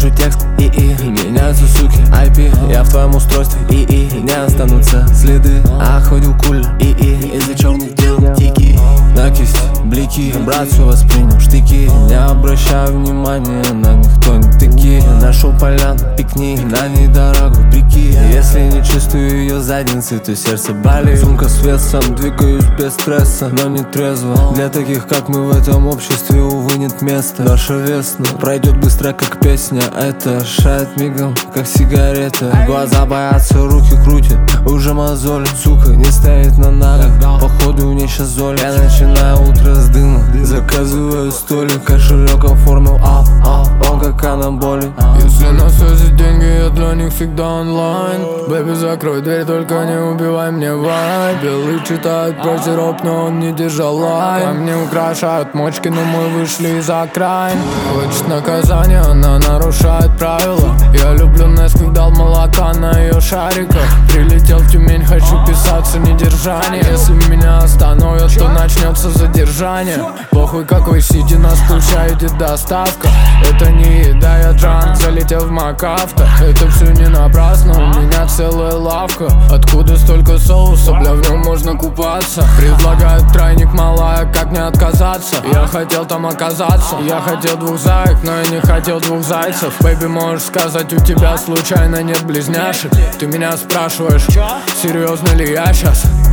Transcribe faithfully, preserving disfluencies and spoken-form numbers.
Пишу текст и и меняются суки ай пи. Я в твоем устройстве и и не останутся следы. А ходил кульно и и из-за черных дел тики. На кисть блики, брат все воспринял штыки. Не обращаю внимания на них, кто не такие. Нашел поляну, пикни, на ней дорогу прикинь. Если не чувствую ее задницы, то сердце болит. Сумка с весом, двигаюсь без стресса, но не трезво. Для таких как мы в этом обществе, увы, нет места. Наша весна пройдет быстро, как песня. Это шает мигом, как сигарета. Глаза боятся, руки крутят, уже мозоли. Сука не стоит на ногах, походу у ней сейчас золи. Я начинаю утро с дыма, заказываю столик. Кошелек оформил ап, ап, он как анаболик. Если на связи деньги, я для них всегда онлайн. Бэби, закрой дверь, только не убивай мне вайб. Белый читает про сироп, но он не держал лайн. Камни украшают мочки, но мы вышли из окраин. Хочет наказания, она нарушает правила. Я люблю Несквик, дал молока на ее шариках. Прилетел в Тюмень, хочу писаться недержание. Если меня остановят, то начнется задержание. Похуй какой сиди, нас ключа идет доставка. Это не еда, я джанк, залетел в МакАвто. Это все не напрасно, у меня целая лавка. Откуда столько соуса, бля, в нем можно купаться. Предлагают тройник, малая, как не отказаться. Я хотел там оказаться, я хотел двух заек, но я не хотел двух зайцев. Бэйби, можешь сказать, у тебя случайно нет близняшек? Ты меня спрашиваешь, серьезно ли я сейчас?